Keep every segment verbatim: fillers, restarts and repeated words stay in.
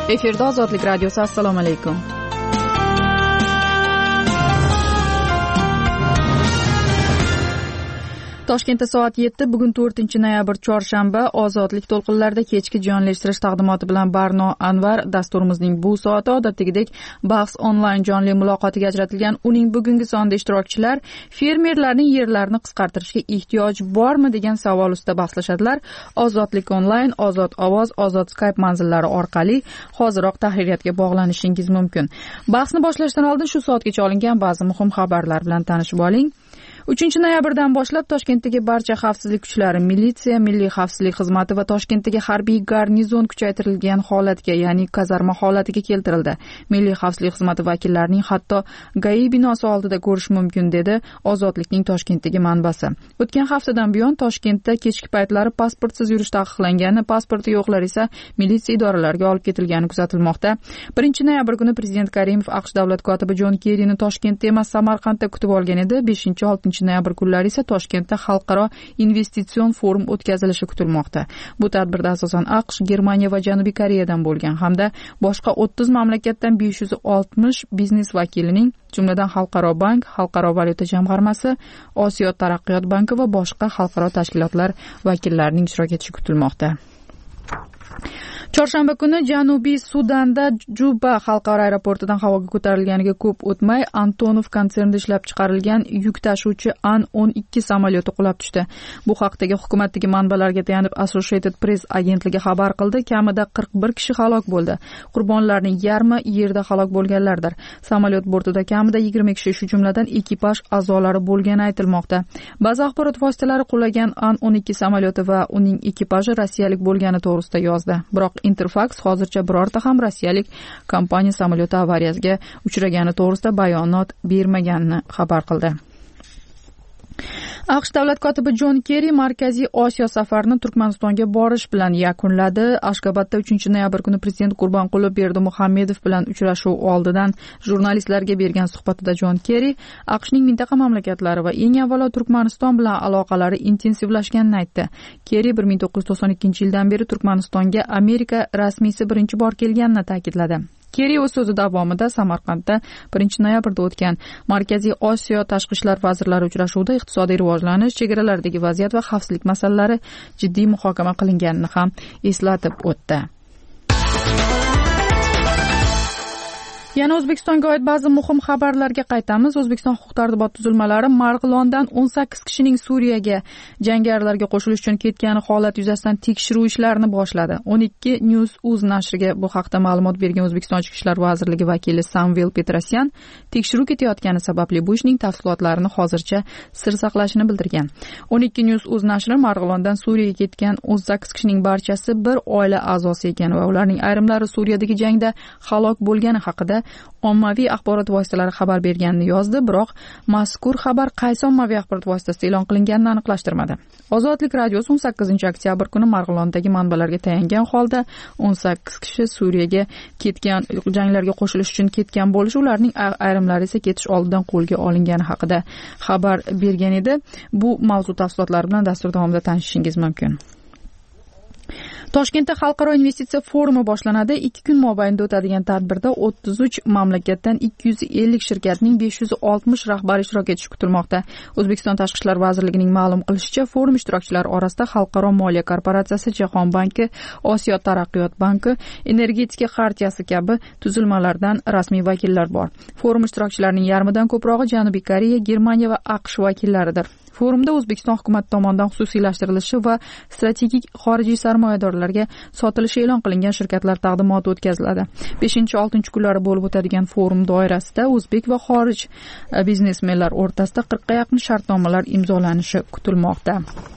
Efirda Ozodlik radiosi. Assalomu alaykum. Toshkentda soat yetti, bugun to'rtinchi noyabr chorshanba. Ozodlik to'lqinlarida kechki jonli eshittirish taqdimoti bilan Barno Anvar. Dasturimizning bu soati odatdagidek bahs onlayn jonli muloqotiga ajratilgan. Uning bugungi sonida ishtirokchilar fermerlarning yerlarini qisqartirishga ehtiyoj bormi degan savol ustida bahslashadilar. Ozodlik onlayn, Ozod ovoz, Ozod Skype manzillari orqali hoziroq tahririyatga bog'lanishingiz mumkin. Bahsni boshlashdan oldin shu soatgacha olingan ba'zi muhim xabarlar bilan tanishib oling. uchinchi noyabrdan boshlab Toshkentdagi barcha xavfsizlik kuchlari, militsiya, milliy xavfsizlik xizmati va Toshkentdagi harbiy garnizon kuchaytirilgan holatga, ya'ni kazarma holatiga keltirildi. Milliy xavfsizlik xizmati vakillarining hatto G A I binosi oldida ko'rish mumkin, dedi Ozodlikning Toshkentdagi manbasi. O'tgan haftadan buyon Toshkentda kechki paytlari pasportsiz yurish taqiqlangani, pasporti yo'qlar esa militsiya idoralariga olib ketilgani kuzatilmoqda. birinchi noyabr kuni Prezident Karimov AQSh davlat kotibi Jon Kerrini Toshkentda emas, Samarqandda kutib olgan edi. beshinchi oltinchi noyabr kunlari esa Toshkentda xalqaro investitsion forum o'tkazilishi kutilmoqda. Bu tadbirda asosan AQSh, Germaniya va Janubiy Koreyadan bo'lgan hamda boshqa o'ttiz mamlakatdan besh yuz oltmish biznes vakilining, jumladan Xalqaro bank, Xalqaro valyuta jamg'armasi, Osiyo taraqqiyot banki va boshqa xalqaro tashkilotlar vakillarining ishtirok etishi kutilmoqda. Chorshanba kuni Janubiy Sudanda Juba xalqaro aeroportidan havoga ko'tarilganiga ko'p o'tmay Antonov konsernida ishlab chiqarilgan yuk tashuvchi An o'n ikki samolyoti qulab tushdi. Bu haqdagi hukumatdagi manbalarga tayanib Associated Press agentligi xabar qildi. Kamida qirq bir kishi halok bo'ldi. Qurbonlarning yarmi yerda halok bo'lganlardir. Samolyot bortida kamida yigirma kishi, shu jumladan ekipaj a'zolari bo'lgani aytilmoqda. Ba'zi axborot vositalari qulagan An o'n ikki samolyoti va uning ekipaji rossiyalik bo'lgani to'g'risida yozdi. Biroq Interfax hozircha birorta ham rossiyalik kompaniya samolyoti avariyasiga uchragani to'g'risida bayonot bermaganini xabar qildi. AQSh davlat kotibi Jon Kerri Markaziy Osiyo safarini Turkmanistonga borish bilan yakunladi. Ashgabatda uchinchi noyabr kuni prezident Gurbonquli Berdimuhamedov bilan uchrashuv oldidan jurnalistlarga bergan suhbatida Jon Kerri AQShning mintaqa mamlakatlari va eng avvalo Turkmaniston bilan aloqalari intensivlashganini aytdi. Kerri bir ming to'qqiz yuz to'qson ikkinchi yildan beri Turkmanistonga Amerika rasmiysi birinchi bor kelganini ta'kidladi. Kerri o'z so'zi davomida Samarqandda birinchi noyabrda o'tgan Markaziy Osiyo tashqi ishlar vazirlari uchrashuvida iqtisodiy rivojlanish, chegaralardagi vaziyat va xavfsizlik masalalari jiddiy muhokama qilinganini ham eslatib o'tdi. Yana O'zbekistonga oid ba'zi muhim xabarlarga qaytamiz. O'zbekiston huquq-tartibot tuzilmalari Marg'ilondan o'n sakkiz kishining Suriyaga jangarilarga qo'shilish uchun ketgani holat yuzasidan tekshiruv ishlarini boshladi. o'n ikki News.uz nashriga bu haqda ma'lumot bergan O'zbekiston Ichki ishlar vazirligi vakili Samvel Petrosyan tekshiruv ketayotgani sababli bu ishning tafsilotlarini hozircha sir saqlashini bildirgan. o'n ikki News.uz nashri Marg'ilondan Suriyaga ketgan o'n sakkiz kishining barchasi bir oila a'zosi ekan va ularning ayrimlari Suriyadagi jangda halok bo'lgani haqida ommaviy axborot vositalari xabar berganini yozdi, biroq mazkur xabar qaysi ommaviy axborot vositasida e'lon qilinganini aniqlashtirmadi. Ozodlik radiosi o'n sakkizinchi oktyabr kuni Marg'ilondagi manbalarga tayangan holda o'n sakkiz kishi Suriyaga ketgan, janglarga qo'shilish uchun ketgan bo'lishi, ularning ayrimlari esa ketish oldidan qo'lga olingani haqida xabar bergan edi. Bu mavzu tafsilotlari bilan dastur davomida tanishishingiz mumkin. Toshkentda xalqaro investitsiya forumi boshlanadi. ikki kun mobaynida o'tadigan tadbirda o'ttiz uch mamlakatdan ikki yuz ellik shirkatning besh yuz oltmish rahbari ishtirok etishi kutilmoqda. O'zbekiston Tashqi ishlar vazirligining ma'lum qilishicha, forum ishtirokchilari orasida Xalqaro moliya korporatsiyasi, Jahon banki, Osiyo taraqqiyot banki, Energetika xartiyasi kabi tuzilmalardan rasmiy vakillar bor. Forum ishtirokchilarining yarmidan ko'prog'i Janubiy Koreya, Germaniya va AQSh vakillaridir. Forumda O'zbekiston hukumati tomonidan xususiylashtirilishi va strategik xorijiy sarmoyadorlarga sotilishi e'lon qilingan shirkatlar taqdimoti o'tkaziladi. beshinchi oltinchi kunlari bo'lib o'tadigan forum doirasida o'zbek va xorij biznesmenlar o'rtasida qirqqa yaqin shartnomalar imzolanishi kutilmoqda.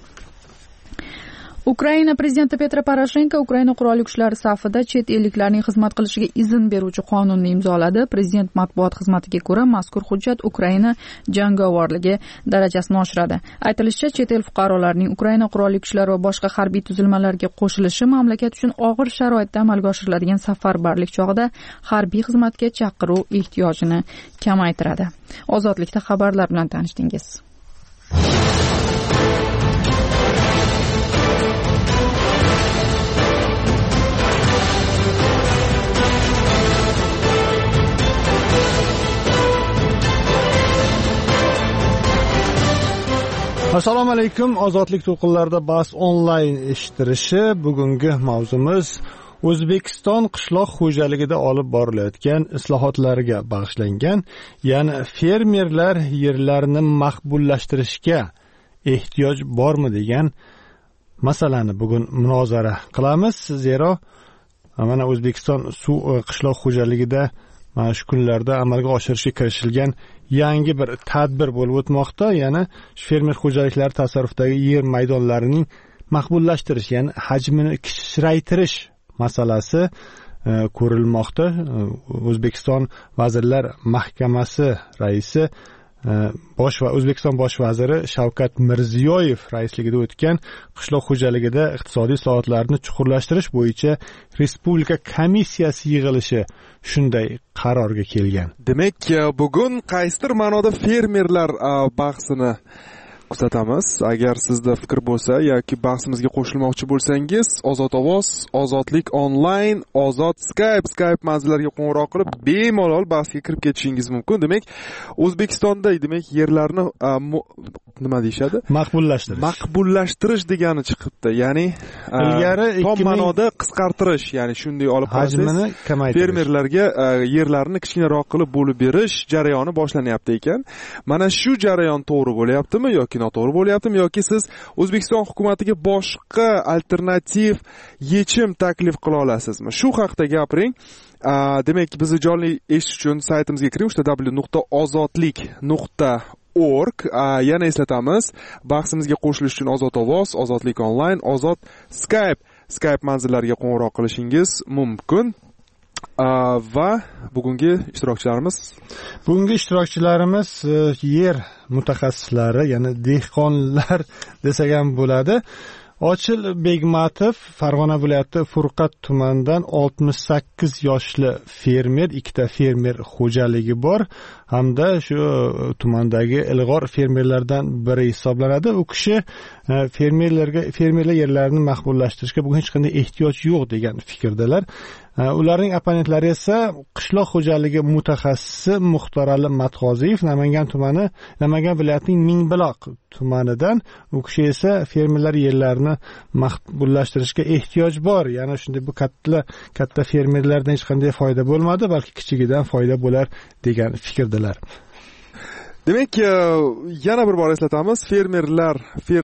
Ukraina prezidenti Petro Poroshenko Ukraina qurolli kuchlari safida chet elliklarning xizmat qilishiga izn beruvchi qonunni imzoladi. Prezident matbuot xizmatiga ko'ra, mazkur hujjat Ukraina jangovorligi darajasini oshiradi. Aytilishicha, chet el fuqarolarining Ukraina qurolli kuchlari va boshqa harbiy tuzilmalarga qo'shilishi mamlakat uchun og'ir sharoitda amalga oshiriladigan safarbarlik chog'ida harbiy xizmatga chaqiruv ehtiyojini kamaytiradi. Ozodlikda xabarlar bilan tanishdingiz. Assalomu alaykum. Ozodlik to'lqinlarida bahs onlayn eshittirishi. Bugungi mavzumiz O'zbekiston qishloq xo'jaligida olib borilayotgan islohotlarga bag'ishlangan, ya'ni fermerlar yerlarini maqbullashtirishga ehtiyoj bormi degan masalani bugun munozara qilamiz. Zero mana O'zbekiston suv qishloq xo'jaligida mana shu kunlarda amalga oshirishga kirishilgan yangi bir tadbir bo'lib o'tmoqda. Ya'ni fermer xo'jaliklari tasarrufidagi yer maydonlarining maqbullashtirish, ya'ni hajmini kichraytirish masalasi e, ko'rilmoqda. O'zbekiston Vazirlar Mahkamasi raisi e, bosh va O'zbekiston bosh vaziri Shavkat Mirziyoyev raisligida o'tgan qishloq xo'jaligida iqtisodiy islohotlarni chuqurlashtirish bo'yicha respublika komissiyasi yig'ilishi shunday qarorga kelgan. Demak, bugun qaysidir ma'noda fermerlar bahsini kuzatamiz. Agar sizda fikr bo'lsa yoki bahsimizga qo'shilmoqchi bo'lsangiz, Ozod ovoz, Ozodlik onlayn, Ozod Skype, Skype manzillariga qo'ng'iroq qilib bemalol bahsga kirib ketishingiz mumkin. Demak, O'zbekistonda demak yerlarni nima deyshadi? Maqbullashtirish. Maqbullashtirish degani chiqibdi. Ya'ni ilgari tom ma'noda qisqartirish, ya'ni shunday olib hajmini kamaytirish. Fermerlarga yerlarni kichkinaroq qilib bo'lib berish jarayoni boshlanyapti ekan. Mana shu jarayon to'g'ri bo'lyaptimi yoki noto'g'ri bo'lyaptimi, yoki siz O'zbekiston hukumatiga boshqa alternativ yechim taklif qila olasizmi? Shu haqida gapiring. Demak, bizni jonli eshitish uchun saytimizga kiring, w w w nuqta ozodlik nuqta org. Yana eslatamiz, bahsimizga qo'shilish uchun Ozod ovoz, Ozodlik onlayn, Ozod Skype, Skype manzillariga qo'ng'iroq qilishingiz mumkin. Va bugungi ishtirokchilarimiz bugungi ishtirokchilarimiz yer mutaxassislari, ya'ni dehqonlar desak ham bo'ladi. Ochil Begmatov Farg'ona viloyati Furqat tumanidan oltmish sakkiz yoshli fermer, ikkita fermer xo'jaligi bor hamda shu tumandagi ilg'or fermerlardan biri hisoblanadi. U kishi fermerlarga fermerlar yerlarini maqbullashtirishga bugun hech qanday ehtiyoj yo'q degan fikrdalar. Ularning opponentlari esa qishloq xo'jaligi mutaxassisi Muxtorali Matg'oziyev, Namangan tumani, Namangan viloyatining Mingbuloq tumanidan. U kishi esa fermerlar yerlarini maqbullashtirishga ehtiyoj bor, ya'ni shunday bu katta katta fermerlardan hech qanday foyda bo'lmadi, balki kichigidan foyda bo'lar degan fikrdalar. Demak, yana bir bor eslatamiz, fermerlar